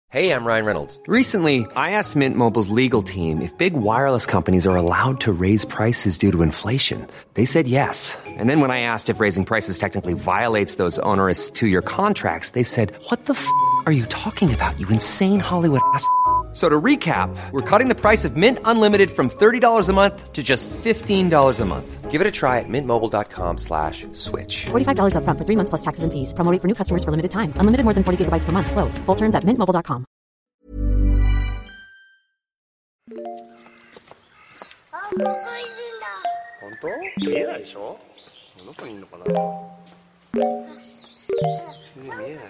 Hey, I'm Ryan Reynolds. Recently, I asked Mint Mobile's legal team if big wireless companies are allowed to raise prices due to inflation. They said yes. And then when I asked if raising prices technically violates those onerous two-year contracts, they said, "What the f*** are you talking about, you insane Hollywood ass?" So to recap, we're cutting the price of Mint Unlimited from $30 a month to just $15 a month. Give it a try at mintmobile.com/switch. $45 up front for 3 months plus taxes and fees. Promo rate for new customers for limited time. Unlimited more than 40 gigabytes per month. Slows full terms at mintmobile.com. 本当？見えないでしょ？どこにいるのかな？全然見えないよ。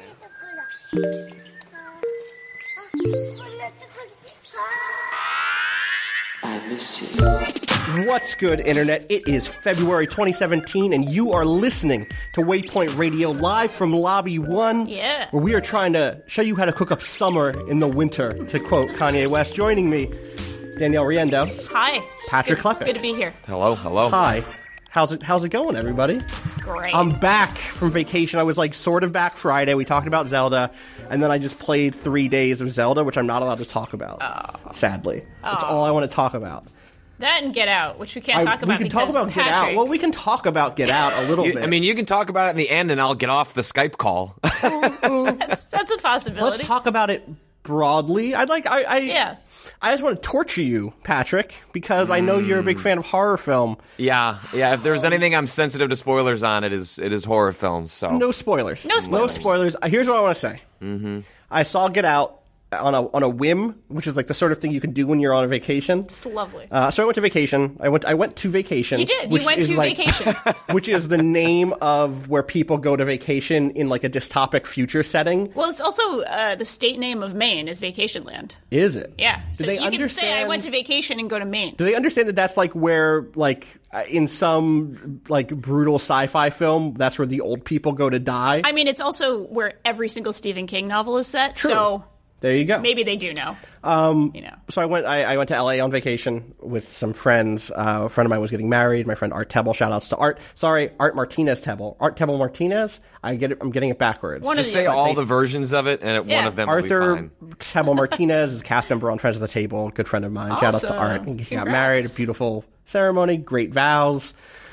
What's good, Internet? It is February 2017, and you are listening to Waypoint Radio live from Lobby 1, where we are trying to show you how to cook up summer in the winter, to quote Kanye West. Joining me, Danielle Riendeau. Hi. Patrick Klepek. Good to be here. Hello. Hi. How's it going, everybody? It's great. I'm back from vacation. I was sort of back Friday. We talked about Zelda, and then I just played 3 days of Zelda, which I'm not allowed to talk about, sadly. That's all I want to talk about. That and Get Out, which we can't talk about. We can talk about Get Out. Well, we can talk about Get Out a little bit. I mean, you can talk about it in the end, and I'll get off the Skype call. That's a possibility. Let's talk about it broadly. I just want to torture you, Patrick, because I know you're a big fan of horror film. Yeah. If there's anything I'm sensitive to spoilers on, it is horror films. So no spoilers. No spoilers. Here's what I want to say. Mm-hmm. I saw Get Out on a whim, which is the sort of thing you can do when you're on a vacation. It's lovely. So I went to vacation. I went to vacation. You did. You went to vacation. Which is the name of where people go to vacation in a dystopic future setting. Well, it's also the state name of Maine is Vacationland. Is it? Yeah. So do they you understand, can say I went to vacation and go to Maine. Do they understand that that's where in some brutal sci-fi film, that's where the old people go to die? I mean, it's also where every single Stephen King novel is set. True. So there you go. Maybe they do know. So I went to LA on vacation with some friends. A friend of mine was getting married. My friend Art Tebble. Shout outs to Art. Sorry, Art Martinez Tebble. Art Tebble Martinez. I'm getting it backwards. Just say all the versions of it, and one of them will be fine. Arthur Tebble Martinez is a cast member on Friends of the Table. Good friend of mine. Awesome. Shout outs to Art. He got married. A beautiful ceremony. Great vows.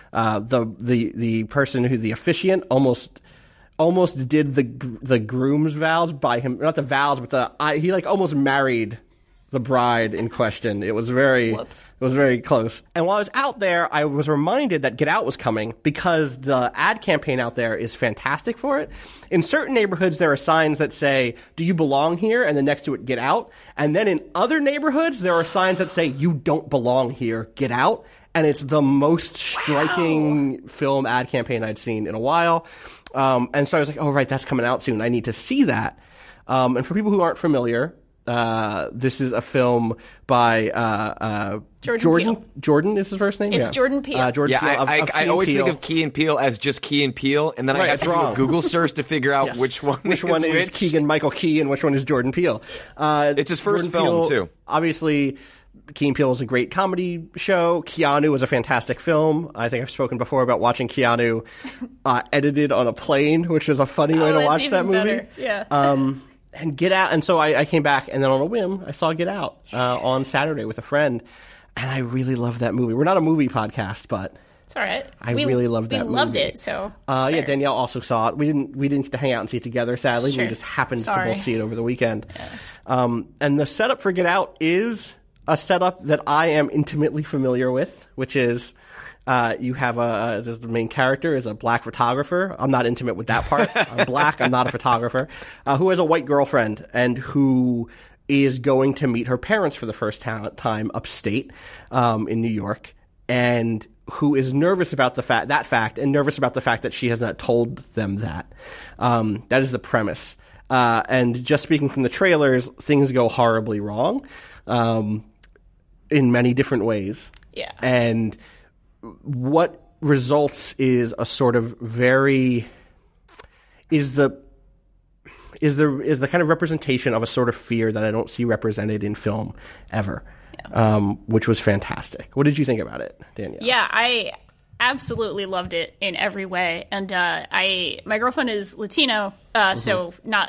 The person who's the officiant almost did the groom's vows by him, not the vows, but he almost married the bride in question. It was very close. And while I was out there, I was reminded that Get Out was coming because the ad campaign out there is fantastic for it. In certain neighborhoods, there are signs that say, "Do you belong here?" and then next to it, "Get Out." And then in other neighborhoods, there are signs that say, "You don't belong here, get out." And it's the most striking film ad campaign I'd seen in a while. And so I was like, oh, right, that's coming out soon. I need to see that. And for people who aren't familiar, this is a film by Jordan. Jordan is his first name? It's Jordan Peele. Jordan Peele I always think of Key and Peele as just Key and Peele, and then I have to do a Google search to figure out which one is Keegan-Michael Key and which one is Jordan Peele. It's his first film, too. Obviously, Key and Peele is a great comedy show. Keanu is a fantastic film. I think I've spoken before about watching Keanu edited on a plane, which is a funny way to watch that movie. Better. Yeah. And Get Out. And so I came back, and then on a whim, I saw Get Out on Saturday with a friend, and I really loved that movie. We're not a movie podcast, but it's all right. I really loved that movie. We loved it, so Danielle also saw it. We didn't get to hang out and see it together, sadly. Sure. We just happened to both see it over the weekend. Yeah. And the setup for Get Out is a setup that I am intimately familiar with, which is you have the main character is a black photographer. I'm not intimate with that part. I'm black. I'm not a photographer. Who has a white girlfriend and who is going to meet her parents for the first time upstate in New York, and who is nervous about that fact and nervous about the fact that she has not told them that. That is the premise. And just speaking from the trailers, things go horribly wrong. In many different ways. Yeah. And what results is a sort of is the kind of representation of a sort of fear that I don't see represented in film ever. Yeah. Which was fantastic. What did you think about it, Danielle? Yeah, I absolutely loved it in every way. And my girlfriend is Latino, so not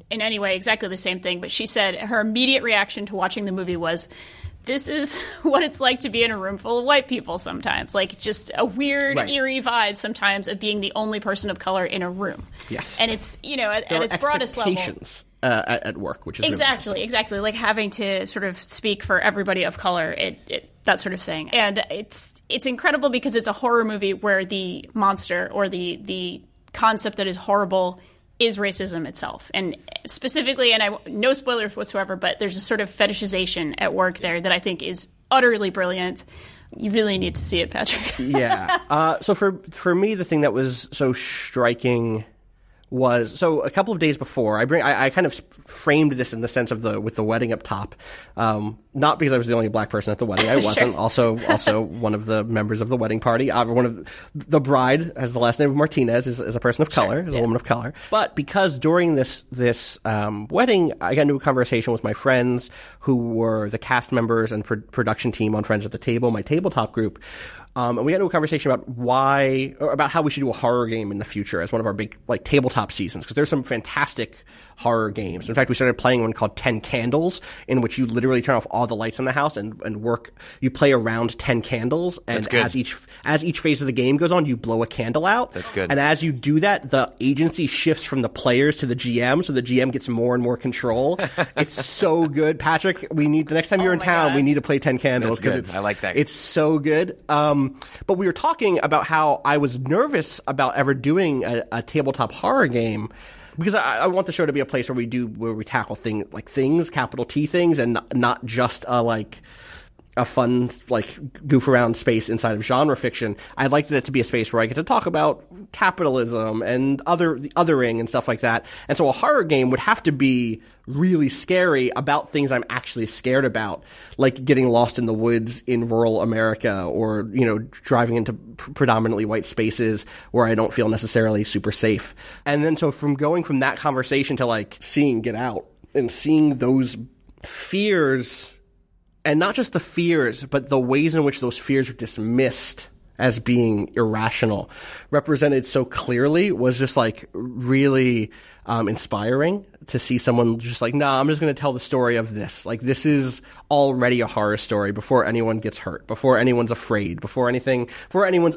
in any way exactly the same thing, but she said her immediate reaction to watching the movie was, this is what it's like to be in a room full of white people sometimes. Like, just a weird, eerie vibe sometimes of being the only person of color in a room. Yes. And it's, at its broadest level. At work, which is exactly like having to sort of speak for everybody of color, that sort of thing. And it's incredible because it's a horror movie where the monster or the concept that is horrible is racism itself. And specifically, and no spoilers whatsoever, but there's a sort of fetishization at work there that I think is utterly brilliant. You really need to see it, Patrick. Yeah. So for me, the thing that was so striking was, so a couple of days before, I kind of framed this in the sense of with the wedding up top, not because I was the only black person at the wedding. I wasn't. Also one of the members of the wedding party. One of the bride has the last name of Martinez, is a person of color, is a woman of color. But because during this wedding, I got into a conversation with my friends who were the cast members and production team on Friends at the Table, my tabletop group. And we got into a conversation about how we should do a horror game in the future as one of our big tabletop seasons, because there's some fantastic horror games. In fact, we started playing one called 10 Candles, in which you literally turn off all the lights in the house and work. You play around 10 candles, and as each phase of the game goes on, you blow a candle out. That's good. And as you do that, the agency shifts from the players to the GM, so the GM gets more and more control. It's so good, Patrick. The next time you're in town, we need to play 10 Candles, because I like that. It's so good. But we were talking about how I was nervous about ever doing a tabletop horror game, because I want the show to be a place where we tackle things, capital T things, and not just a fun, goof around space inside of genre fiction. I'd like that to be a space where I get to talk about capitalism and othering and stuff like that. And so a horror game would have to be really scary about things I'm actually scared about, like getting lost in the woods in rural America, or, driving into predominantly white spaces where I don't feel necessarily super safe. And then so from going from that conversation to seeing Get Out and seeing those fears, and not just the fears, but the ways in which those fears are dismissed as being irrational, represented so clearly, was just really inspiring to see someone just I'm just going to tell the story of this. This is already a horror story before anyone gets hurt, before anyone's afraid, before anyone's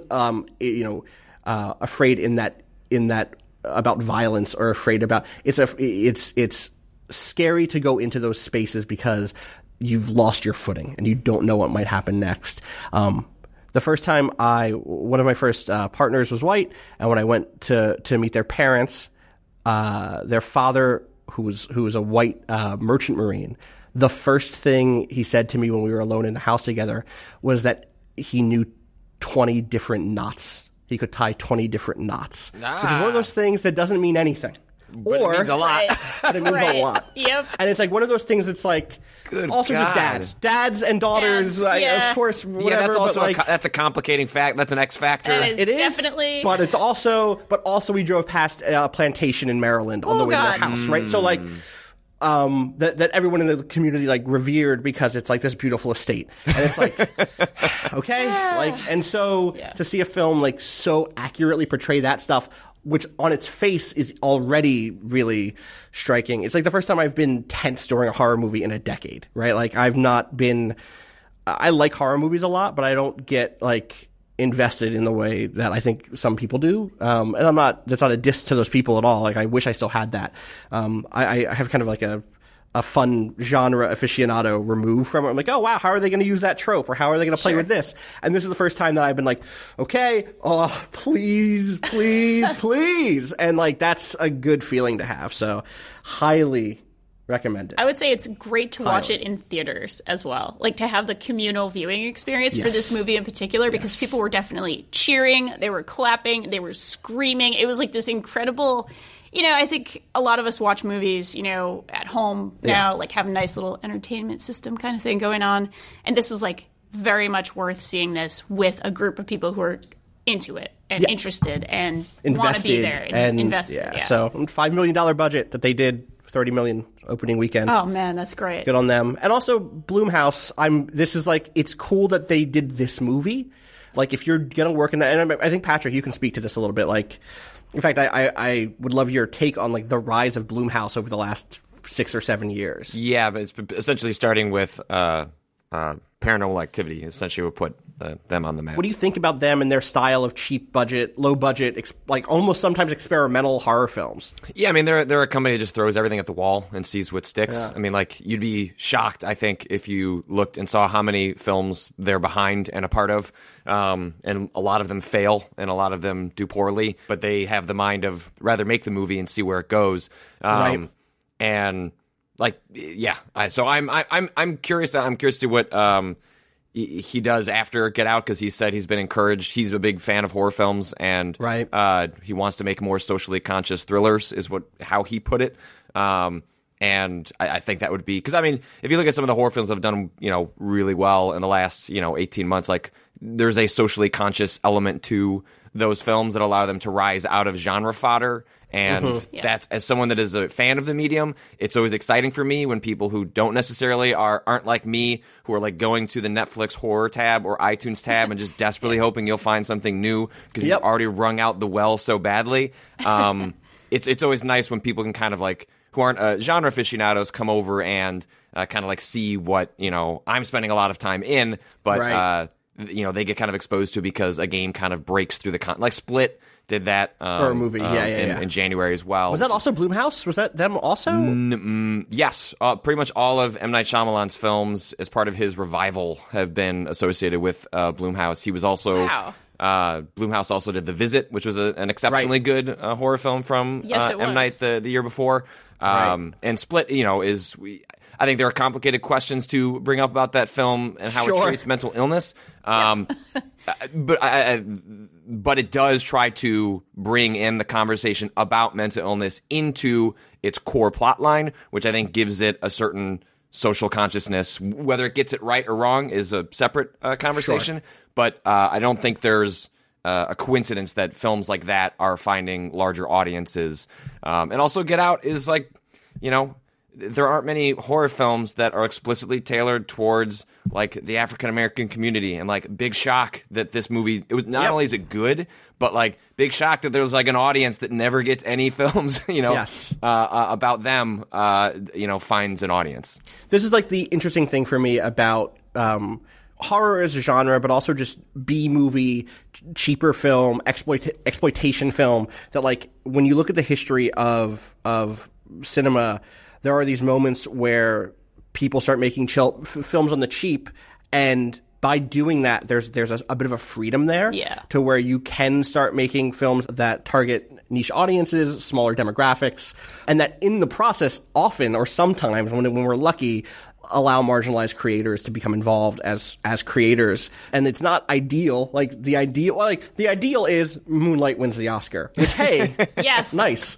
afraid in that about violence, or afraid about it's scary to go into those spaces because you've lost your footing and you don't know what might happen next. The first time one of my first partners was white, and when I went to meet their parents, their father, who was a white merchant marine, the first thing he said to me when we were alone in the house together was that he knew 20 different knots. He could tie 20 different knots. Which is one of those things that doesn't mean anything. But it means a lot. But it means a lot. Yep. And it's one of those things that's Good also God. Just dads and daughters, of course, whatever. Yeah, that's also but that's a complicating fact. That's an X factor. It is definitely. But it's also we drove past a plantation in Maryland on the way to their house, right? So that everyone in the community revered, because it's this beautiful estate, and it's okay, and so to see a film so accurately portray that stuff, which on its face is already really striking. It's the first time I've been tense during a horror movie in a decade, right? I've not been. I like horror movies a lot, but I don't get invested in the way that I think some people do. And that's not a diss to those people at all. I wish I still had that. I have kind of a fun genre aficionado remove from it. I'm oh wow, how are they going to use that trope, or how are they going to play with this? And this is the first time that I've been okay, oh please, and that's a good feeling to have. So highly recommend it. I would say it's great to watch it in theaters as well, to have the communal viewing experience for this movie in particular, because people were definitely cheering, they were clapping, they were screaming. It was this incredible. I think a lot of us watch movies, at home now, have a nice little entertainment system kind of thing going on. And this was very much worth seeing this with a group of people who are into it and interested and want to be there and invested. Yeah. So $5 million budget that they did, $30 million opening weekend. Oh man, that's great. Good on them. And also Blumhouse, it's cool that they did this movie, Like, if you're going to work in that, and I think, Patrick, you can speak to this a little bit. Like, in fact, I would love your take on, like, the rise of Blumhouse over the last 6 or 7 years. Yeah, but it's essentially starting with Paranormal Activity. Essentially would put them on the map. What do you think about them and their style of cheap budget, low budget, like almost sometimes experimental horror films? Yeah, I mean, they're a company that just throws everything at the wall and sees what sticks. Yeah. I mean, like, you'd be shocked, I think, if you looked and saw how many films they're behind and a part of. And a lot of them fail and a lot of them do poorly, but they have the mind of rather make the movie and see where it goes. Right. And like, yeah, so I'm curious. I'm curious to what he does after Get Out, because he said he's been encouraged. He's a big fan of horror films, and he wants to make more socially conscious thrillers, is how he put it. And I think that would be, because I mean, if you look at some of the horror films that have done really well in the last 18 months, like, there's a socially conscious element to those films that allow them to rise out of genre fodder. And that's, as someone that is a fan of the medium, it's always exciting for me when people who don't necessarily aren't like me, who are like going to the Netflix horror tab or iTunes tab and just desperately hoping you'll find something new because you've already wrung out the well so badly. It's always nice when people can kind of like, who aren't genre aficionados, come over and kind of like see what I'm spending a lot of time in, but they get kind of exposed to because a game kind of breaks through the like Split did that or a movie in January as well. Was that also Blumhouse? Was that them also? Yes. Pretty much all of M. Night Shyamalan's films as part of his revival have been associated with Blumhouse. He was also Blumhouse also did The Visit, which was an exceptionally good horror film from M. Night the year before. And Split, I think there are complicated questions to bring up about that film and how it treats mental illness. But it does try to bring in the conversation about mental illness into its core plot line, which I think gives it a certain social consciousness. Whether it gets it right or wrong is a separate conversation. But I don't think there's a coincidence that films like that are finding larger audiences. And also Get Out is like, there aren't many horror films that are explicitly tailored towards like the African American community, and like big shock that this movie, it was not only is it good, but like big shock that there was like an audience that never gets any films, about them, finds an audience. This is like the interesting thing for me about horror as a genre, but also just B-movie, cheaper film, exploitation film, that like when you look at the history of cinema, there are these moments where people start making films on the cheap, and by doing that, there's a bit of a freedom there to where you can start making films that target niche audiences, smaller demographics, and that in the process, often or sometimes when we're lucky, allow marginalized creators to become involved as creators. And it's not ideal. Like the ideal is Moonlight wins the Oscar, which, hey, yes, nice.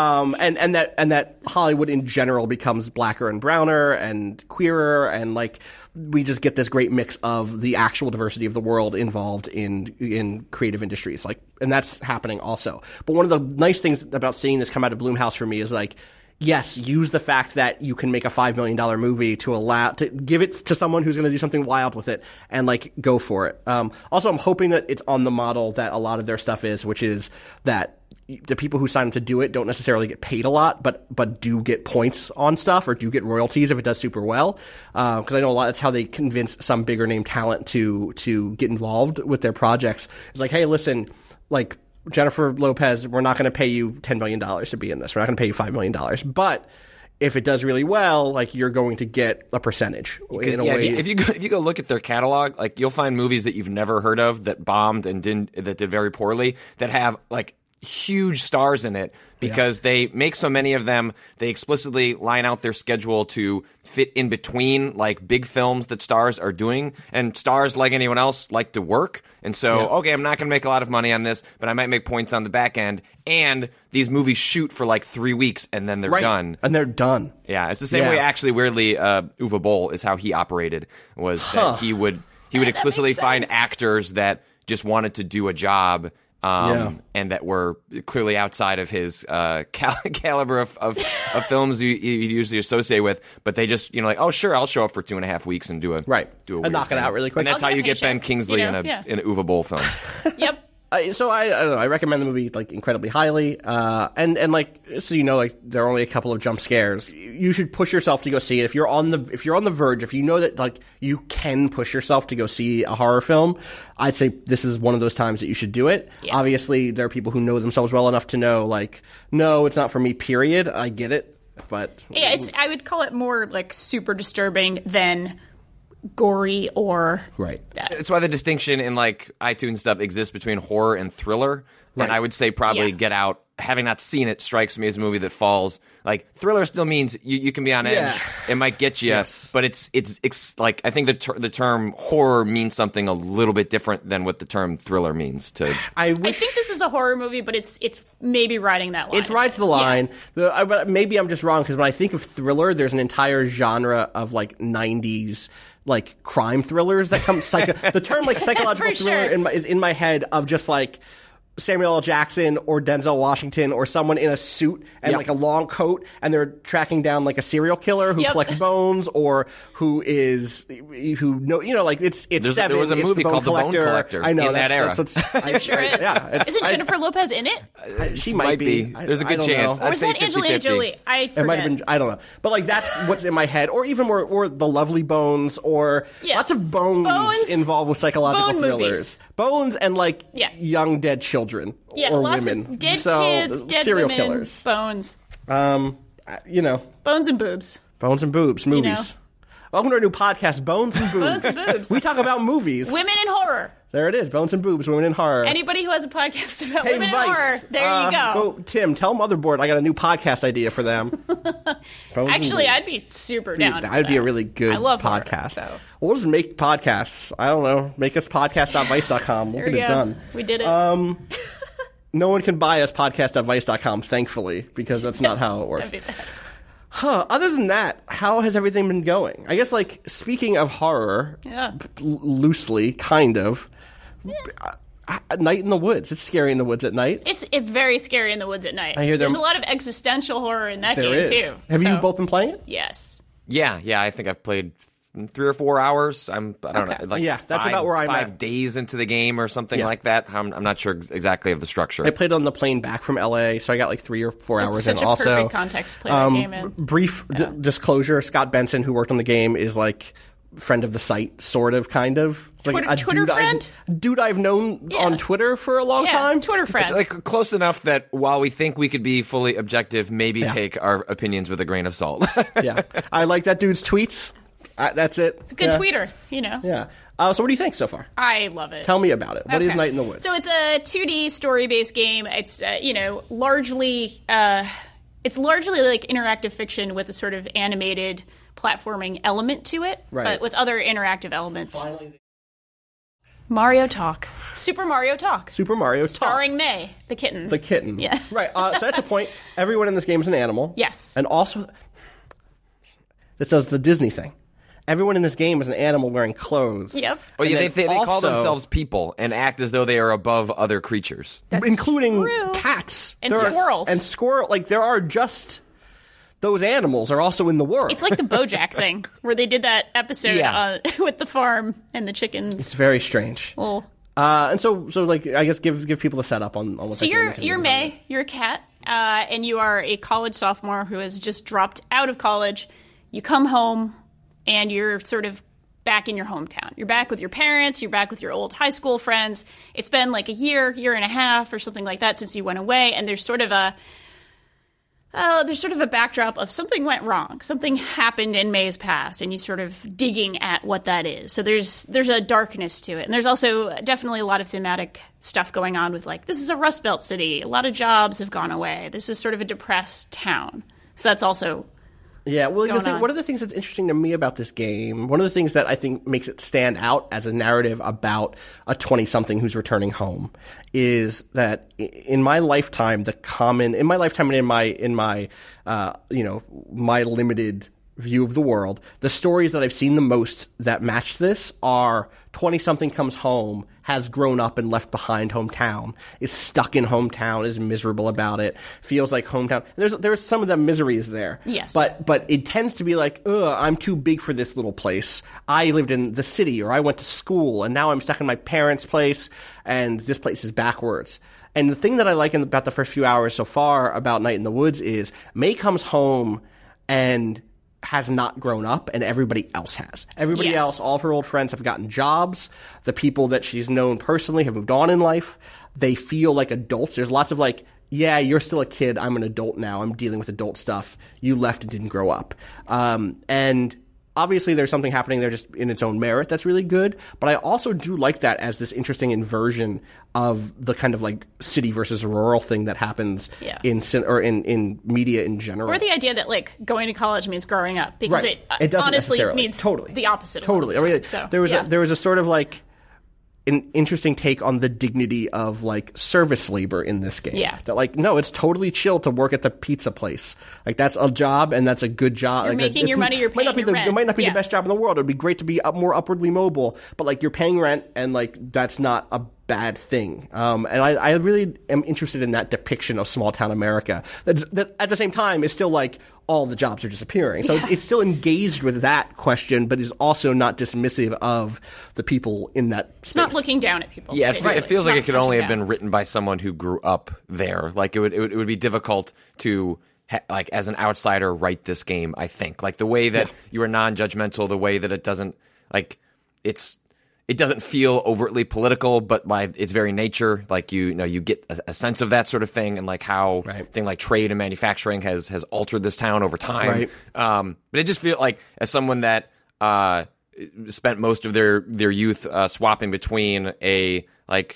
And that Hollywood in general becomes blacker and browner and queerer, and like we just get this great mix of the actual diversity of the world involved in creative industries. Like, and that's happening also. But one of the nice things about seeing this come out of Blumhouse for me is like, yes, use the fact that you can make a $5 million movie to give it to someone who's going to do something wild with it, and like go for it. Also, I'm hoping that it's on the model that a lot of their stuff is, which is that the people who sign up to do it don't necessarily get paid a lot, but do get points on stuff or do get royalties if it does super well. Because I know a lot, that's how they convince some bigger name talent to get involved with their projects. It's like, hey, listen, like Jennifer Lopez, we're not going to pay you $10 million to be in this. We're not going to pay you $5 million. But if it does really well, like, you're going to get a percentage. In a way. If you go look at their catalog, like, you'll find movies that you've never heard of that bombed and that did very poorly, that have like huge stars in it, because they make so many of them. They explicitly line out their schedule to fit in between like big films that stars are doing, and stars, like anyone else, like to work. And so, okay, I'm not going to make a lot of money on this, but I might make points on the back end. And these movies shoot for like 3 weeks and then they're done. And they're done. Yeah, it's the same way, actually, weirdly, Uwe Boll is how he operated, was that he would explicitly find actors that just wanted to do a job and that were clearly outside of his caliber of films you usually associate with. But they just, like, oh, sure, I'll show up for 2.5 weeks and do a and knock it out really quick. And that's how you get Ben Kingsley in an Uwe Boll film. Yep. So I don't know. I recommend the movie like incredibly highly, and like so like there are only a couple of jump scares. You should push yourself to go see it if you're on the verge. If you know that like you can push yourself to go see a horror film, I'd say this is one of those times that you should do it. Yeah. Obviously, there are people who know themselves well enough to know like, no, it's not for me. Period. I get it, but yeah, I would call it more like super disturbing than gory or that. It's why the distinction in like iTunes stuff exists between horror and thriller. Right. And I would say probably Get Out, having not seen it, strikes me as a movie that falls like thriller still means you can be on edge. It might get you, but it's like I think the term horror means something a little bit different than what the term thriller means to. I think this is a horror movie, but it's maybe riding that line. It rides the line. Yeah. But maybe I'm just wrong because when I think of thriller, there's an entire genre of like 90s like crime thrillers that come the term like psychological thriller is in my head of just like Samuel L. Jackson or Denzel Washington or someone in a suit and like a long coat and they're tracking down like a serial killer who collects bones or like it's Seven. There was a movie called The Bone Collector. I know in that era. There sure is. Isn't Jennifer Lopez in it? She might be. There's a good chance. Or was that Angelina Jolie? I forget. It might have been. I don't know. But like that's what's in my head. Or even or The Lovely Bones or lots of bones involved with psychological thrillers. Movies. Bones and like young dead children or lots women. Of dead kids, dead serial women, killers. Bones. Bones and boobs. Bones and boobs. Movies. Welcome to our new podcast, Bones and Boobs. Bones and boobs. We talk about movies. Women in horror. There it is. Bones and Boobs, Women in Horror. Anybody who has a podcast about women in horror, there you go. Tim, tell Motherboard I got a new podcast idea for them. Actually, I'd be super down. That'd be a really good podcast. Horror, so. We'll just make podcasts. I don't know. Make us podcast.vice.com. We'll get it done. We did it. No one can buy us podcast.vice.com, thankfully, because that's not how it works. Other than that, how has everything been going? I guess, like, speaking of horror, loosely, kind of, Night in the Woods. It's scary in the woods at night. It's very scary in the woods at night. I hear there's a lot of existential horror in that game, too. Have you both been playing it? Yes. Yeah, I think I've played 3 or 4 hours. I don't know. Like that's about where I'm at. 5 days into the game or something like that. I'm not sure exactly of the structure. I played on the plane back from LA, so I got like 3 or 4 hours in. It's such a perfect context to play that game in. Brief disclosure: Scott Benson, who worked on the game, is like friend of the site, sort of, kind of. It's like a Twitter friend? Dude I've known on Twitter for a long time. Twitter friend. It's like close enough that while we think we could be fully objective, maybe take our opinions with a grain of salt. I like that dude's tweets. That's it. It's a good tweeter, Yeah. So what do you think so far? I love it. Tell me about it. What is Night in the Woods? So it's a 2D story-based game. It's largely like interactive fiction with a sort of animated platforming element to it, but with other interactive elements. Mario Talk. Super Mario Talk. Super Mario Talk. Starring May, the kitten. The kitten. Yeah. Right. So that's a point. Everyone in this game is an animal. Yes. And also, it does the Disney thing. Everyone in this game is an animal wearing clothes. Yep. Oh, yeah, they call themselves people and act as though they are above other creatures. That's including true. Cats. And squirrels. And like, there are just... Those animals are also in the world. It's like the BoJack thing, where they did that episode with the farm and the chickens. It's very strange. Oh. And so like, I guess give people a setup on what so you're May, you're a cat, and you are a college sophomore who has just dropped out of college. You come home, and you're sort of back in your hometown. You're back with your parents, you're back with your old high school friends. It's been like a year and a half or something like that since you went away, and there's sort of a backdrop of something went wrong. Something happened in May's past, and you sort of digging at what that is. So there's a darkness to it. And there's also definitely a lot of thematic stuff going on with, like, this is a Rust Belt city. A lot of jobs have gone away. This is sort of a depressed town. So that's also... Yeah, well, one of the things that's interesting to me about this game, one of the things that I think makes it stand out as a narrative about a 20-something who's returning home is that in my lifetime and in my my limited view of the world. The stories that I've seen the most that match this are 20-something comes home, has grown up and left behind hometown, is stuck in hometown, is miserable about it, feels like hometown. There's some of the misery is there. Yes. But it tends to be like, I'm too big for this little place. I lived in the city, or I went to school, and now I'm stuck in my parents' place, and this place is backwards. And the thing that I like about the first few hours so far about Night in the Woods is May comes home and has not grown up, and everybody else has. Everybody else, all of her old friends have gotten jobs. The people that she's known personally have moved on in life. They feel like adults. There's lots of like, yeah, you're still a kid. I'm an adult now. I'm dealing with adult stuff. You left and didn't grow up. And obviously there's something happening there just in its own merit that's really good. But I also do like that as this interesting inversion of the kind of like city versus rural thing that happens in media in general. Or the idea that like going to college means growing up, because it honestly means the opposite. Totally. Of I mean, there was a sort of like an interesting take on the dignity of like service labor in this game. Yeah. That like, no, it's totally chill to work at the pizza place. Like that's a job, and that's a good job. You're making your money, you're paying your rent. It might not be the best job in the world. It would be great to be more upwardly mobile, but like you're paying rent, and like that's not a bad thing. And I really am interested in that depiction of small town America. That at the same time is still like all the jobs are disappearing. So it's still engaged with that question, but is also not dismissive of the people in that space. It's not looking down at people. Yeah, it feels like it could only have been written by someone who grew up there. Like it would be difficult to like as an outsider write this game, I think. Like the way that you are non-judgmental, the way that it doesn't like it doesn't feel overtly political, but by its very nature, like you get a sense of that sort of thing, and like how thing like trade and manufacturing has altered this town over time. Right. But it just feels like, as someone that spent most of their youth swapping between a like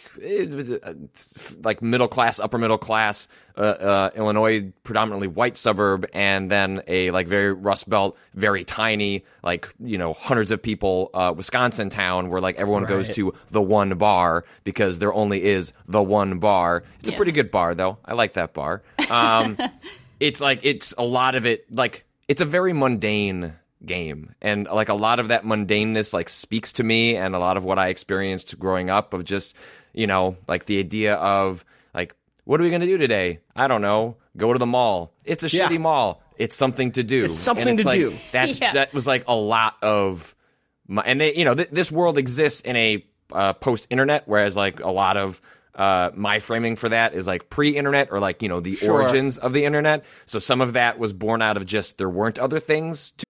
middle class, upper middle class Illinois predominantly white suburb, and then a like very Rust Belt, very tiny, like hundreds of people Wisconsin town where like everyone goes to the one bar because there only is the one bar. It's a pretty good bar though. I like that bar. It's a lot of it, like it's a very mundane game, and like a lot of that mundaneness like speaks to me, and a lot of what I experienced growing up of just like the idea of like, what are we going to do today? I don't know. Go to the mall. It's a shitty mall. It's something to do. It's something to do. That was like a lot of my, and they, this world exists in a post-internet, whereas like a lot of my framing for that is like pre-internet, or like the origins of the internet. So some of that was born out of just there weren't other things to.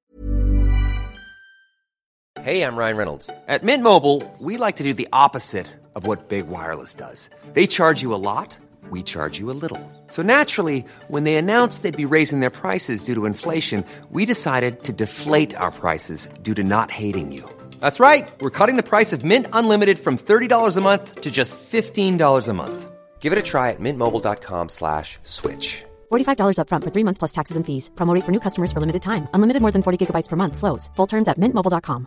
Hey, I'm Ryan Reynolds. At Mint Mobile, we like to do the opposite of what Big Wireless does. They charge you a lot, we charge you a little. So naturally, when they announced they'd be raising their prices due to inflation, we decided to deflate our prices due to not hating you. That's right. We're cutting the price of Mint Unlimited from $30 a month to just $15 a month. Give it a try at mintmobile.com/switch. $45 up front for 3 months plus taxes and fees. Promo rate for new customers for limited time. Unlimited more than 40 gigabytes per month. Slows full terms at mintmobile.com.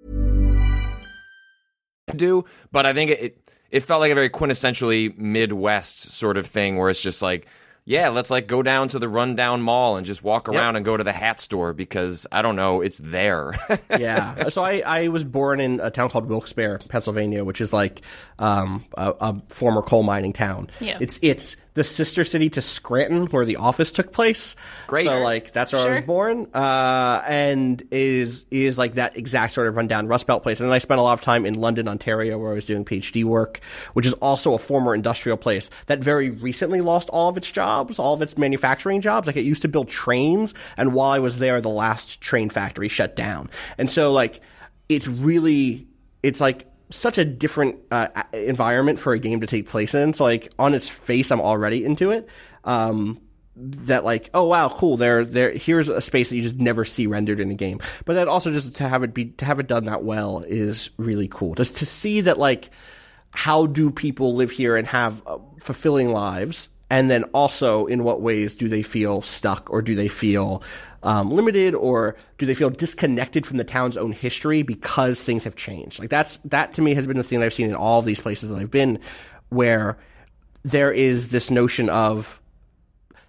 But I think it felt like a very quintessentially Midwest sort of thing, where it's just like, yeah, let's like go down to the rundown mall and just walk around and go to the hat store because I don't know, it's there. Yeah. So I was born in a town called Wilkes-Barre, Pennsylvania, which is like a former coal mining town. Yeah. It's the sister city to Scranton, where The Office took place. Great. So like that's where I was born, and is like that exact sort of rundown Rust Belt place. And then I spent a lot of time in London, Ontario, where I was doing PhD work, which is also a former industrial place that very recently lost all of its jobs, all of its manufacturing jobs. Like it used to build trains, and while I was there, the last train factory shut down. And so like it's like such a different environment for a game to take place in. So like on its face, I'm already into it. That like, oh wow, cool. Here's a space that you just never see rendered in a game. But then also just to have it done that well is really cool. Just to see that like, how do people live here and have fulfilling lives? And then also, in what ways do they feel stuck, or do they feel limited, or do they feel disconnected from the town's own history because things have changed? Like that to me has been the thing that I've seen in all of these places that I've been, where there is this notion of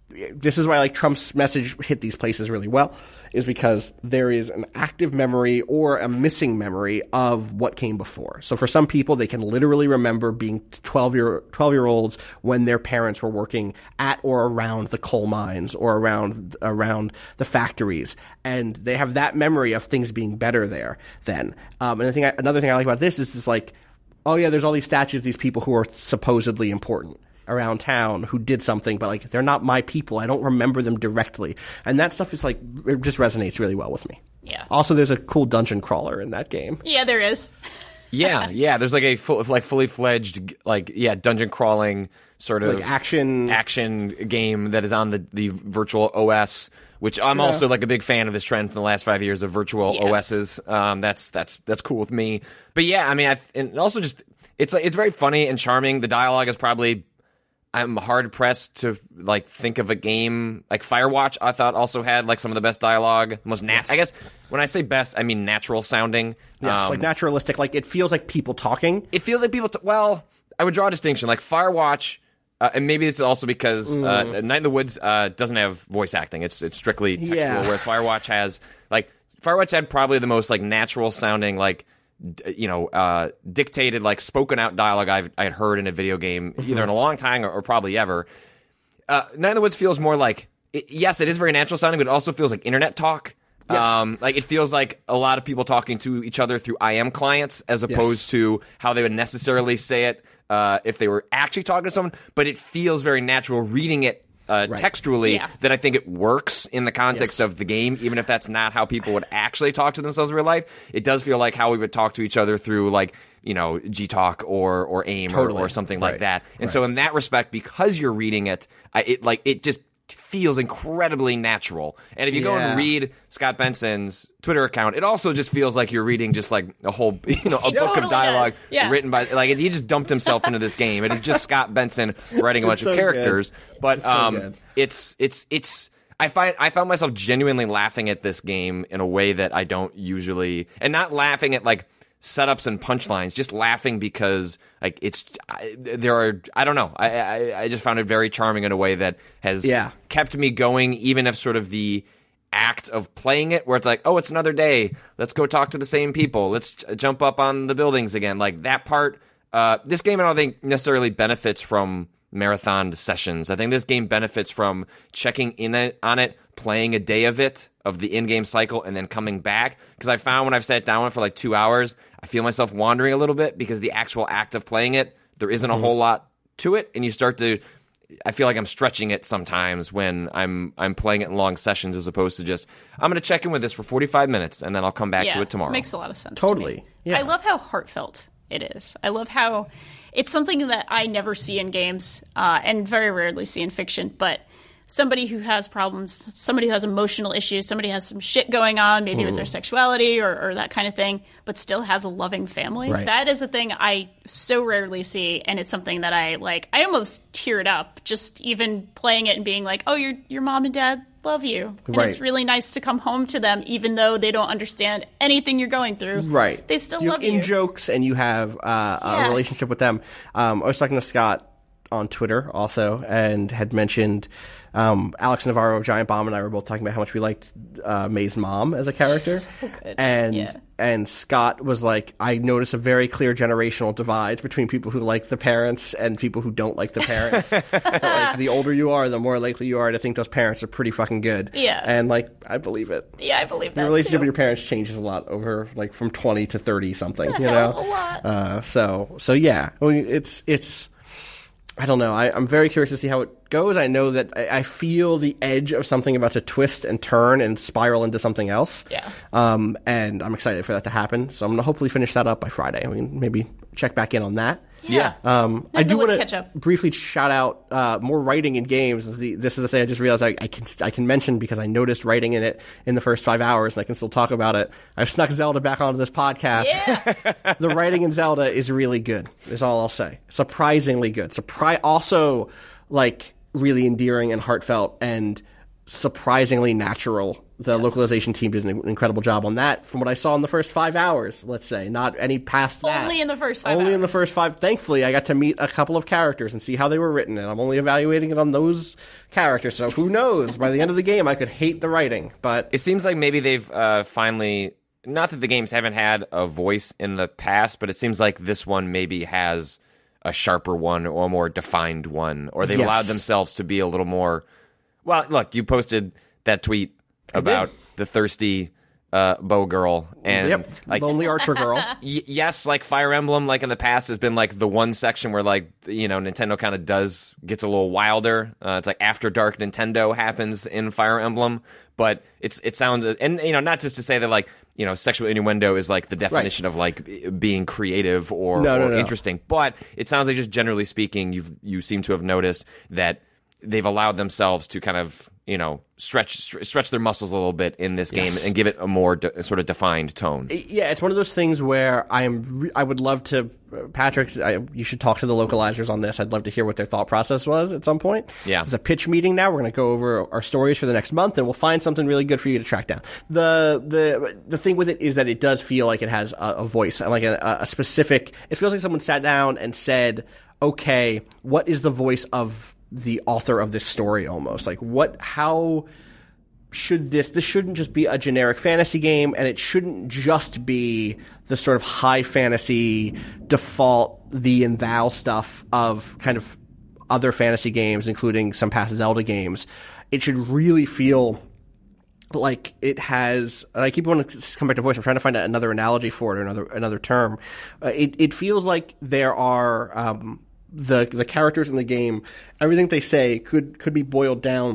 this is why like Trump's message hit these places really well, is because there is an active memory or a missing memory of what came before. So for some people, they can literally remember being 12-year-olds when their parents were working at or around the coal mines or around the factories, and they have that memory of things being better there then. And another thing I like about this is like, oh yeah, there's all these statues of these people who are supposedly important around town who did something, but like they're not my people. I don't remember them directly, and that stuff is like, it just resonates really well with me. Yeah. Also, there's a cool dungeon crawler in that game. Yeah, there is. yeah. There's like a fully fledged dungeon crawling sort of like action game that is on the virtual OS. Which I'm also like a big fan of this trend from the last 5 years of virtual OSs. That's cool with me. But yeah, I mean, and also just it's very funny and charming. The dialogue is probably, I'm hard pressed to like think of a game like Firewatch. I thought also had like some of the best dialogue, I guess when I say best, I mean natural sounding. Yes, like naturalistic. Like it feels like people talking. It feels like people. Well, I would draw a distinction. Like Firewatch. And maybe this is also because Night in the Woods doesn't have voice acting. It's strictly textual, whereas Firewatch had probably the most like natural sounding, like dictated, like spoken out dialogue I had heard in a video game either in a long time or probably ever. Night in the Woods feels more like yes, it is very natural sounding, but it also feels like internet talk. Yes. Like it feels like a lot of people talking to each other through IM clients as opposed to how they would necessarily say it if they were actually talking to someone. But it feels very natural reading it textually that I think it works in the context of the game, even if that's not how people would actually talk to themselves in real life. It does feel like how we would talk to each other through like, Gtalk or AIM or something like that. And so in that respect, because you're reading it, it just feels incredibly natural. And if you go and read Scott Benson's Twitter account, it also just feels like you're reading just like a whole book of dialogue written by like he just dumped himself into this game. It is just Scott Benson writing a bunch of characters. Good. But it's I found myself genuinely laughing at this game in a way that I don't usually, and not laughing at like setups and punchlines, just laughing because like I don't know. I just found it very charming in a way that has kept me going, even if sort of the act of playing it, where it's like, oh, it's another day. Let's go talk to the same people. Let's jump up on the buildings again. Like that part, this game I don't think necessarily benefits from marathon sessions. I think this game benefits from checking in on it, playing a day of it, of the in-game cycle, and then coming back. Because I found when I've sat down for like 2 hours, I feel myself wandering a little bit because the actual act of playing it, there isn't a whole lot to it, and you start to, I feel like I'm stretching it sometimes when I'm playing it in long sessions as opposed to just, I'm going to check in with this for 45 minutes and then I'll come back to it tomorrow. Makes a lot of sense. Totally. To me. Yeah. I love how heartfelt it is. I love how it's something that I never see in games and very rarely see in fiction, but somebody who has problems, somebody who has emotional issues, somebody has some shit going on, maybe with their sexuality or that kind of thing, but still has a loving family. Right. That is a thing I so rarely see, and it's something that I almost teared up just even playing it and being like, oh, your mom and dad love you. And it's really nice to come home to them, even though they don't understand anything you're going through. Right. They still love you. In jokes, and you have a relationship with them. I was talking to Scott on Twitter also, and had mentioned Alex Navarro of Giant Bomb and I were both talking about how much we liked May's mom as a character. So good. And Scott was like, I notice a very clear generational divide between people who like the parents and people who don't like the parents. Like, the older you are, the more likely you are to think those parents are pretty fucking good. Yeah. And like, I believe it. Yeah, I believe that. The relationship too. with your parents changes a lot over like from 20 to 30 something. A lot. So yeah. I mean, it's I don't know. I'm very curious to see how it goes. I know that I feel the edge of something about to twist and turn and spiral into something else. Yeah. And I'm excited for that to happen. So I'm going to hopefully finish that up by Friday. I mean, maybe check back in on that. Yeah. I do want to briefly shout out more writing in games. This is the thing I just realized I can mention because I noticed writing in it in the first 5 hours, and I can still talk about it. I've snuck Zelda back onto this podcast. Yeah. The writing in Zelda is really good, is all I'll say. Surprisingly good. Also, like, really endearing and heartfelt, and surprisingly natural. The localization team did an incredible job on that from what I saw in the first 5 hours, let's say. Not any past that. Only in the first 5 hours. Only in the first 5. Thankfully, I got to meet a couple of characters and see how they were written, and I'm only evaluating it on those characters, so who knows? By the end of the game, I could hate the writing, but... It seems like maybe they've finally... Not that the games haven't had a voice in the past, but it seems like this one maybe has a sharper one or a more defined one, or they've allowed themselves to be a little more... Well, look, you posted that tweet about the thirsty bow girl and like lonely archer girl. Yes, like Fire Emblem, like in the past, has been like the one section where like Nintendo kind of gets a little wilder. It's like After Dark Nintendo happens in Fire Emblem, but it sounds, and not just to say that like sexual innuendo is like the definition of like being creative or interesting, but it sounds like just generally speaking, you seem to have noticed that they've allowed themselves to kind of, stretch their muscles a little bit in this game and give it a more sort of defined tone. Yeah, it's one of those things where I would love to, Patrick, you should talk to the localizers on this. I'd love to hear what their thought process was at some point. Yeah. It's a pitch meeting now. We're going to go over our stories for the next month, and we'll find something really good for you to track down. The thing with it is that it does feel like it has a voice, like a specific, it feels like someone sat down and said, okay, what is the voice of the author of this story almost? Like how should this shouldn't just be a generic fantasy game, and it shouldn't just be the sort of high fantasy default thee and thou stuff of kind of other fantasy games, including some past Zelda games. It should really feel like it has, and I keep wanting to come back to voice, I'm trying to find another analogy for it, or another term. It feels like there are, the characters in the game, everything they say could be boiled down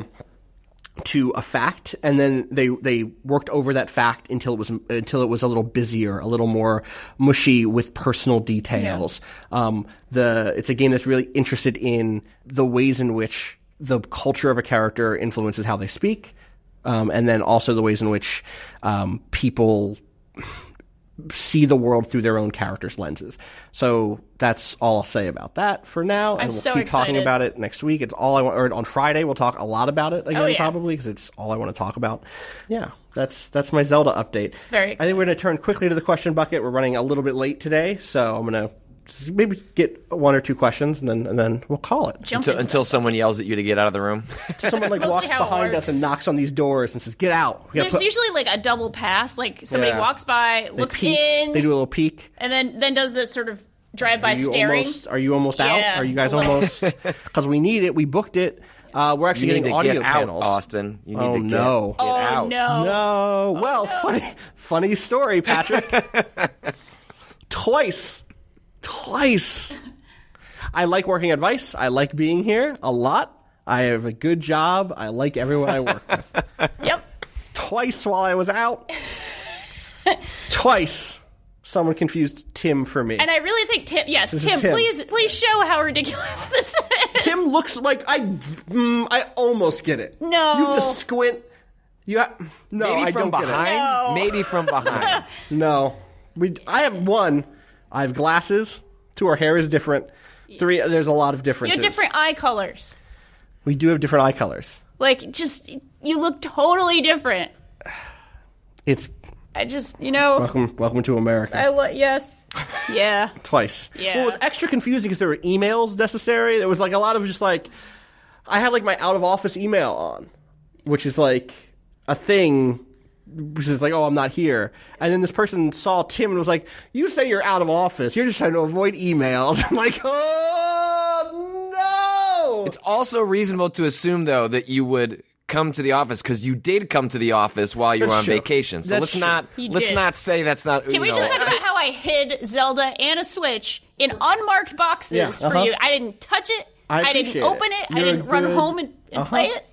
to a fact, and then they worked over that fact until it was a little busier, a little more mushy with personal details. Yeah. It's a game that's really interested in the ways in which the culture of a character influences how they speak, and then also the ways in which people see the world through their own characters' lenses. So that's all I'll say about that for now. And we'll keep talking about it next week. It's all I want, or on Friday we'll talk a lot about it again, probably, because it's all I want to talk about. Yeah, that's my Zelda update. Very exciting. I think we're going to turn quickly to the question bucket. We're running a little bit late today, so I'm going to maybe get one or two questions, and then we'll call it. Until someone yells at you to get out of the room. Someone walks behind us and knocks on these doors and says, "Get out." There's usually like a double pass. Like somebody walks by, looks in. They do a little peek, and then does this sort of drive-by staring. Are you almost out? Are you guys almost? Because we need it. We booked it. We're actually getting audio panels. Austin, you need to get out. No. Well, funny story, Patrick. Twice. I like working at Vice. I like being here a lot. I have a good job. I like everyone I work with. Yep. Twice while I was out. Twice. Someone confused Tim for me. And I really think Tim, Tim, please show how ridiculous this is. Tim looks like I almost get it. No. You have to squint. I don't get it. No. Maybe from behind. No. I have one. I have glasses. 2, our hair is different. 3, there's a lot of differences. You have different eye colors. We do have different eye colors. Like, just, you look totally different. Welcome to America. Yes. Yeah. Twice. Yeah. Well, it was extra confusing because there were emails necessary. There was like a lot of just like, I had like my out of office email on, which is like a thing. Which is like, oh, I'm not here. And then this person saw Tim and was like, you say you're out of office. You're just trying to avoid emails. I'm like, oh, no. It's also reasonable to assume, though, that you would come to the office because you did come to the office while you were on vacation. So let's not say that's not. Can we just talk about how I hid Zelda and a Switch in unmarked boxes for you? I didn't touch it. I didn't open it. I didn't run home and play it.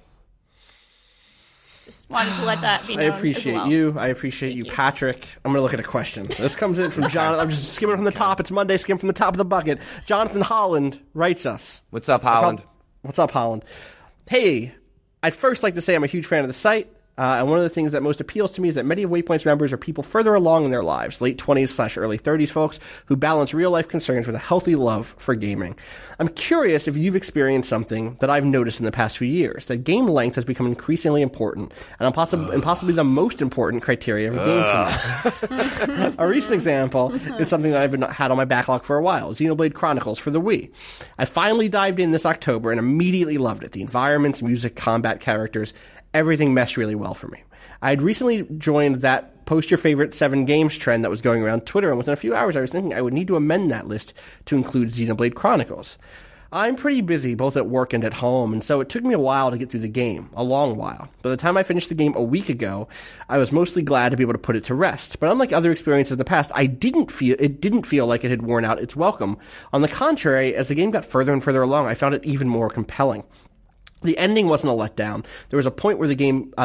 Just wanted to let that be known. I appreciate you. I appreciate you, Patrick. I'm going to look at a question. This comes in from Jonathan. I'm just skimming from the top. It's Monday. Skim from the top of the bucket. Jonathan Holland writes us. What's up, Holland? What's up, Holland? Hey, I'd first like to say I'm a huge fan of the site. And one of the things that most appeals to me is that many of Waypoint's members are people further along in their lives, late 20s / early 30s folks who balance real-life concerns with a healthy love for gaming. I'm curious if you've experienced something that I've noticed in the past few years, that game length has become increasingly important, and possibly the most important criteria of a game for me. A recent example is something that I've had on my backlog for a while, Xenoblade Chronicles for the Wii. I finally dived in this October and immediately loved it. The environments, music, combat, characters, everything meshed really well for me. I had recently joined that post your favorite 7 games trend that was going around Twitter, and within a few hours I was thinking I would need to amend that list to include Xenoblade Chronicles. I'm pretty busy both at work and at home, and so it took me a while to get through the game, a long while. By the time I finished the game a week ago, I was mostly glad to be able to put it to rest. But unlike other experiences in the past, it didn't feel like it had worn out its welcome. On the contrary, as the game got further and further along, I found it even more compelling. The ending wasn't a letdown. There wasn't a point where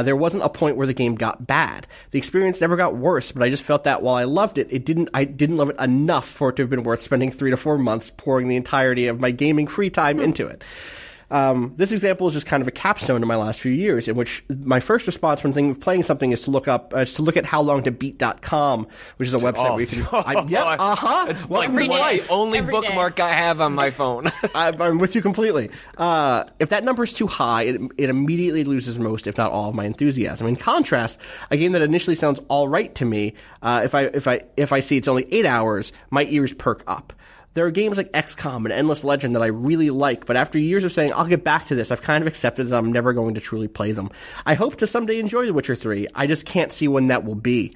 the game got bad. The experience never got worse, but I just felt that while I loved it, I didn't love it enough for it to have been worth spending 3 to 4 months pouring the entirety of my gaming free time into it. This example is just kind of a capstone in my last few years, in which my first response when thinking of playing something is to look at howlongtobeat.com, which is a website where you can. It's like the only bookmark I have on my phone. I'm with you completely. If that number is too high, it immediately loses most, if not all, of my enthusiasm. In contrast, a game that initially sounds all right to me, if I see it's only 8 hours, my ears perk up. There are games like XCOM and Endless Legend that I really like, but after years of saying, I'll get back to this, I've kind of accepted that I'm never going to truly play them. I hope to someday enjoy The Witcher 3. I just can't see when that will be.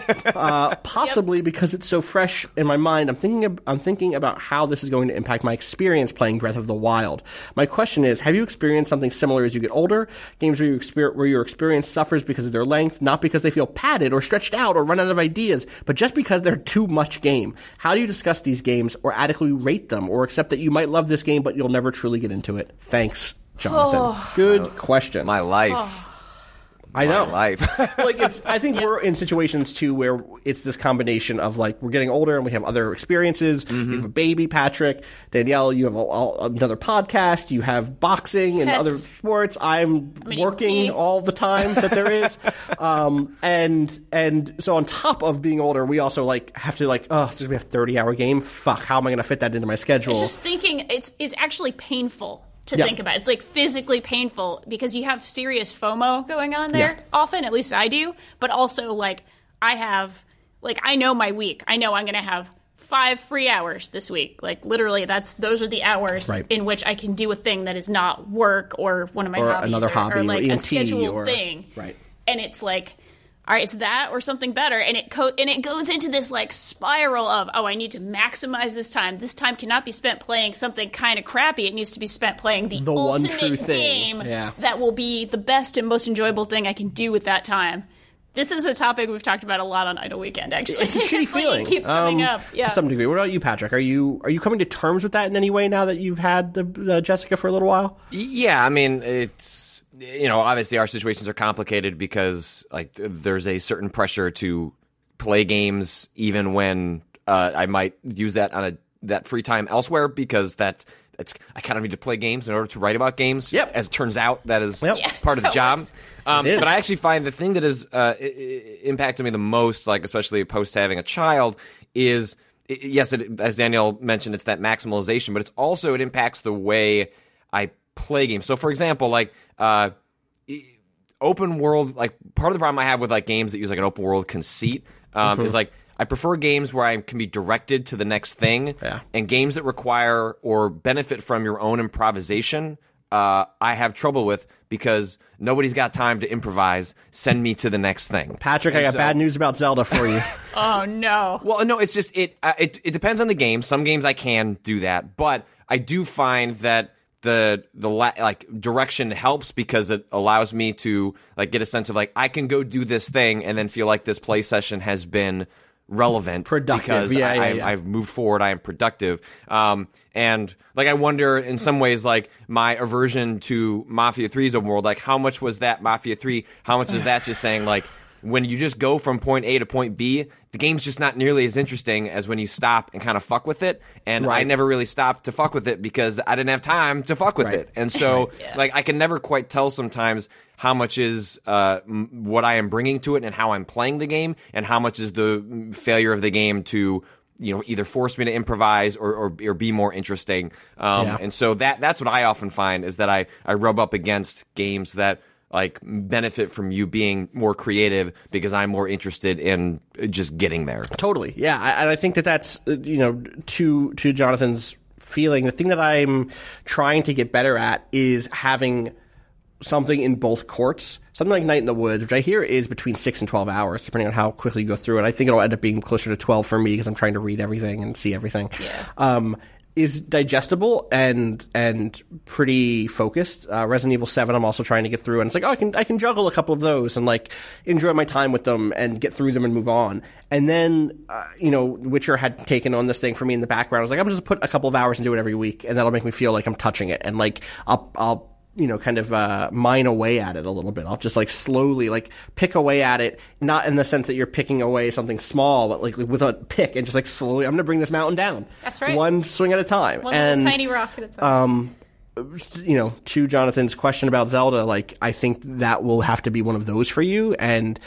Possibly because it's so fresh in my mind, I'm thinking about how this is going to impact my experience playing Breath of the Wild. My question is, have you experienced something similar as you get older? Games where your experience suffers because of their length, not because they feel padded or stretched out or run out of ideas, but just because they're too much game. How do you discuss these games or adequately rate them, or accept that you might love this game but you'll never truly get into it? Thanks, Jonathan. Good question. My life. I know. Life. I think we're in situations too where it's this combination of like we're getting older and we have other experiences. You have a baby, Patrick. Danielle, you have another podcast. You have boxing and other sports. I'm working all the time that there is. And so on top of being older, we also have to it's going to be a 30-hour game. Fuck, how am I going to fit that into my schedule? It's just thinking it's actually painful to think about. It's physically painful because you have serious FOMO going on there often, at least I do, but also I know my week. I know I'm going to have 5 free hours this week. Literally those are the hours in which I can do a thing that is not work or one of my hobbies another hobby or a scheduled thing. Right. And it's all right, it's that or something better, and it goes into this spiral of I need to maximize this time. This time cannot be spent playing something kind of crappy. It needs to be spent playing the one ultimate true thing. game that will be the best and most enjoyable thing I can do with that time. This is a topic we've talked about a lot on Idle Weekend. Actually, it's a shitty feeling. It keeps coming up. Yeah, to some degree. What about you, Patrick? Are you coming to terms with that in any way now that you've had Jessica for a little while? Yeah, I mean it's. Obviously our situations are complicated because there's a certain pressure to play games even when I might use that on that free time elsewhere because I kind of need to play games in order to write about games. Yep. As it turns out, that is part of the job. But I actually find the thing that has impacted me the most, especially post having a child, is yes, as Danielle mentioned, it's that maximalization, but it impacts the way I play games. So, for example, open world, part of the problem I have with games that use an open world conceit is I prefer games where I can be directed to the next thing, and games that require or benefit from your own improvisation. I have trouble with because nobody's got time to improvise. Send me to the next thing. Patrick, I got bad news about Zelda for you. Oh no. Well, no, it's just it depends on the game. Some games I can do that, but I do find that the direction helps because it allows me to get a sense of I can go do this thing and then feel like this play session has been relevant, productive, because I've moved forward. I am productive, and I wonder in some ways my aversion to Mafia 3's open world, how much was that Mafia 3? How much is that just saying when you just go from point A to point B, the game's just not nearly as interesting as when you stop and kind of fuck with it. And I never really stopped to fuck with it because I didn't have time to fuck with it. And so, like, I can never quite tell sometimes how much is what I am bringing to it and how I'm playing the game, and how much is the failure of the game to, you know, either force me to improvise or be more interesting. And so that's what I often find, is that I rub up against games that like benefit from you being more creative because I'm more interested in just getting there. Totally. Yeah. And I think that's, you know, to Jonathan's feeling, the thing that I'm trying to get better at is having something in both courts. Something like Night in the Woods, which I hear is between 6 and 12 hours, depending on how quickly you go through it. I think it'll end up being closer to 12 for me because I'm trying to read everything and see everything. Yeah. Is digestible and pretty focused. Resident Evil 7 I'm also trying to get through, and it's like, oh, I can juggle a couple of those and like enjoy my time with them and get through them and move on. And then, you know, Witcher had taken on this thing for me in the background. I was like, I'm just put a couple of hours and do it every week, and that'll make me feel like I'm touching it, and like I'll you know, kind of mine away at it a little bit. I'll just like slowly like pick away at it, not in the sense that you're picking away something small, but like with a pick and just like slowly, I'm going to bring this mountain down. That's right. One swing at a time. One little tiny rock at a time. You know, to Jonathan's question about Zelda, like I think that will have to be one of those for you. And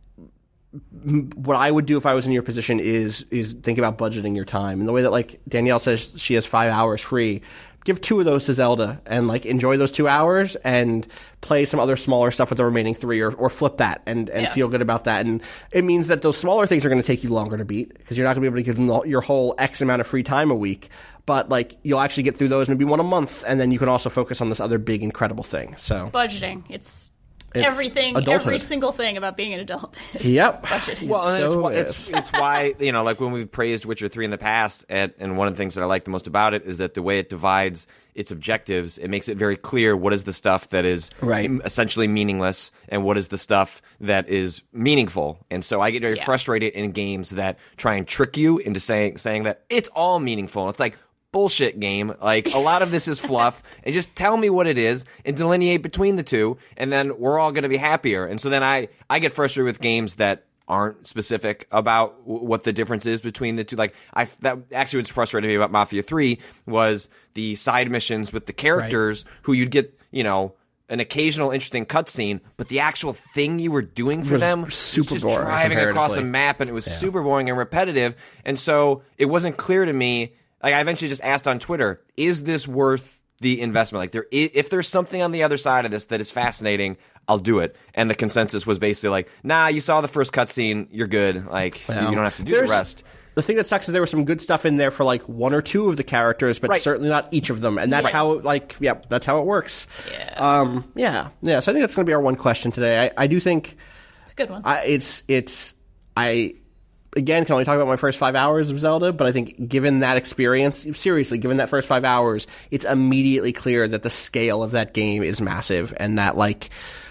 what I would do if I was in your position is think about budgeting your time. And the way that like Danielle says she has 5 hours free, give 2 of those to Zelda and like enjoy those 2 hours and play some other smaller stuff with the remaining 3, or flip that and feel good about that. And it means that those smaller things are going to take you longer to beat because you're not going to be able to give them your whole X amount of free time a week. But like you'll actually get through those maybe one a month, and then you can also focus on this other big incredible thing. So budgeting, it's everything, adulthood. Every single thing about being an adult is budgeting. Well, and it's why, you know, like when we've praised Witcher 3 in the past, and one of the things that I like the most about it is that the way it divides its objectives, it makes it very clear what is the stuff that is essentially meaningless and what is the stuff that is meaningful. And so I get very frustrated in games that try and trick you into saying that it's all meaningful. And it's like, bullshit, game. Like, a lot of this is fluff, and just tell me what it is and delineate between the two, and then we're all going to be happier. And so then I get frustrated with games that aren't specific about what the difference is between the two. Like, that actually what's frustrating me about Mafia 3 was the side missions with the characters who you'd get, you know, an occasional interesting cutscene, but the actual thing you were doing for them was super just boring, driving across a map, and it was super boring and repetitive. And so it wasn't clear to me. Like, I eventually just asked on Twitter, is this worth the investment? Like, if there's something on the other side of this that is fascinating, I'll do it. And the consensus was basically like, nah, you saw the first cutscene, you're good. Like, you don't have to do the rest. The thing that sucks is there was some good stuff in there for like 1 or 2 of the characters, but certainly not each of them. And that's how, like, that's how it works. Yeah. So I think that's going to be our one question today. I do think it's a good one. Again, can only talk about my first 5 hours of Zelda, but I think given that experience, seriously, given that first 5 hours, it's immediately clear that the scale of that game is massive, and that, like,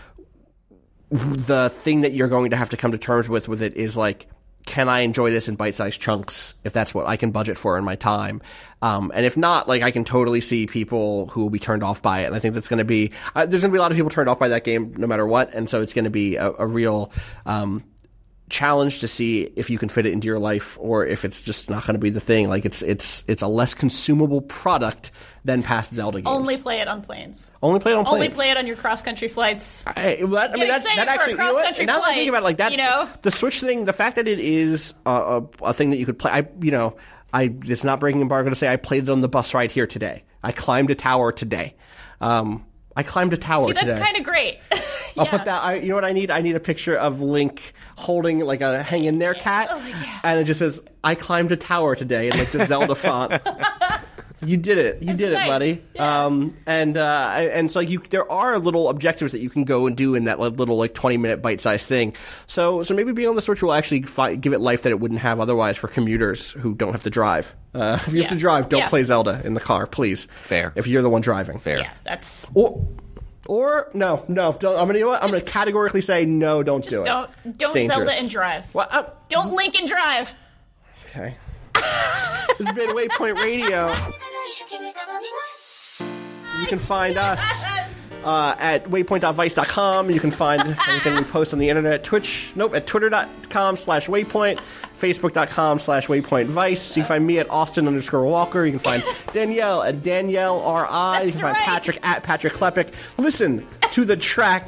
the thing that you're going to have to come to terms with it is, like, can I enjoy this in bite-sized chunks if that's what I can budget for in my time? And if not, like, I can totally see people who will be turned off by it. And I think that's going to be, there's going to be a lot of people turned off by that game no matter what. And so it's going to be a real, challenge to see if you can fit it into your life or if it's just not going to be the thing. Like, it's a less consumable product than past Zelda games. Only play it on planes. Only play it on planes. Only play it on your cross-country flights. That actually, you know what? And now that I think about it like that, you know? The Switch thing, the fact that it is a thing that you could play, it's not breaking embargo to say I played it on the bus ride here today. I climbed a tower today. I climbed a tower today. See, that's kind of great. I'll put that. You know what I need? I need a picture of Link holding like a hang in there cat, and it just says, "I climbed a tower today," in like the Zelda font. You did it. You did it, buddy. Yeah. And so there are little objectives that you can go and do in that little like 20-minute bite-sized thing. So maybe being on the Switch will actually give it life that it wouldn't have otherwise for commuters who don't have to drive. If you have to drive, don't play Zelda in the car, please. Fair. If you're the one driving. Fair. Yeah, that's. Or no, don't. I'm gonna categorically say no. Don't do it. Don't Zelda and drive. Well, don't Link and drive. Okay. This has been Waypoint Radio. You can find us at waypoint.vice.com. You can find everything we post on the internet at twitter.com/waypoint, facebook.com/waypointvice. You can find me at Austin_Walker. You can find Danielle at Danielle RI. You can find Patrick at Patrick Klepek. Listen to the track,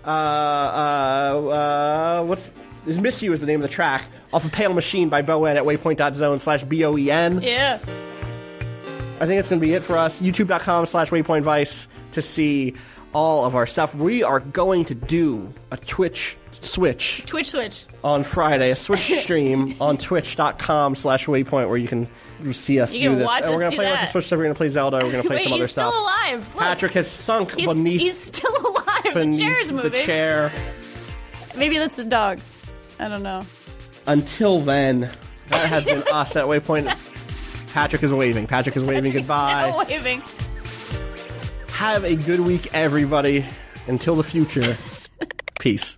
Miss You is the name of the track, off of Pale Machine by Bowen at waypoint.zone/BOEN. Yes. I think that's going to be it for us. YouTube.com/waypointvice to see all of our stuff. We are going to do a Twitch switch on Friday, a Switch stream on twitch.com/waypoint where you can see us do this. Watch and we're us going to play lots of Switch stuff. We're going to play Zelda. We're going to play some other stuff. He's still alive. Look. Patrick has sunk beneath. He's still alive. The chair's moving. The chair. Maybe that's the dog. I don't know. Until then, that has been us at Waypoint. Patrick is waving. Goodbye. Waving. Have a good week, everybody. Until the future. Peace.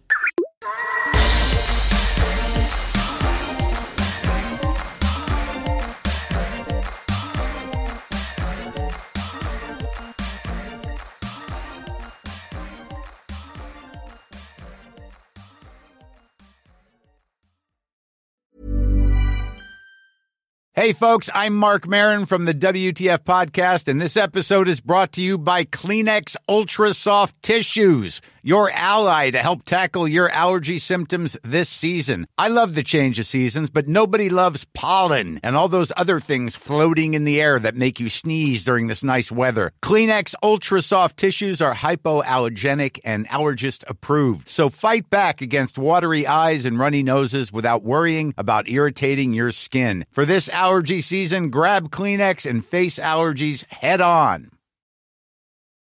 Hey, folks, I'm Mark Maron from the WTF Podcast, and this episode is brought to you by Kleenex Ultra Soft Tissues, your ally to help tackle your allergy symptoms this season. I love the change of seasons, but nobody loves pollen and all those other things floating in the air that make you sneeze during this nice weather. Kleenex Ultra Soft Tissues are hypoallergenic and allergist approved, so fight back against watery eyes and runny noses without worrying about irritating your skin. For this allergy season, grab Kleenex and face allergies head on.